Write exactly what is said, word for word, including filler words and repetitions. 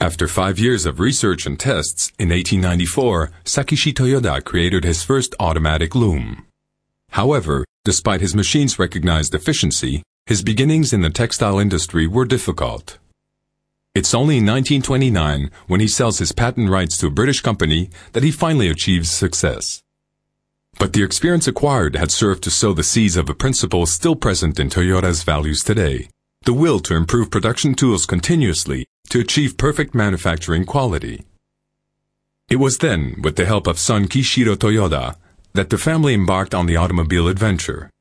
After five years of research and tests, in eighteen ninety-four, Sakishi Toyoda created his first automatic loom. However, despite his machine's recognized efficiency, his beginnings in the textile industry were difficult. It's only in nineteen twenty-nine, when he sells his patent rights to a British company, that he finally achieves success. But the experience acquired had served to sow the seeds of a principle still present in Toyota's values today: the will to improve production tools continuously to achieve perfect manufacturing quality. It was then, with the help of son Kishiro Toyoda, that the family embarked on the automobile adventure.